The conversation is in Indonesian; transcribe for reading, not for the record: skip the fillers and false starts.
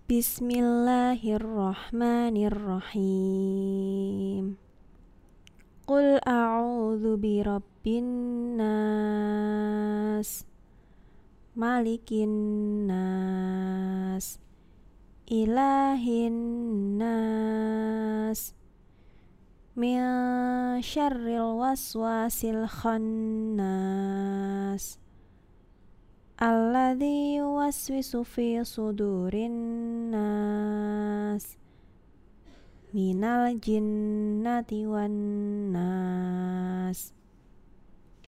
Bismillahirrahmanirrahim. Qul a'udzu birabbin nas, malikin nas, ilahin nas, min syarril waswasil khannas, alladzi yuwaswisu fi sudurin nas, minal jinnati wan nas.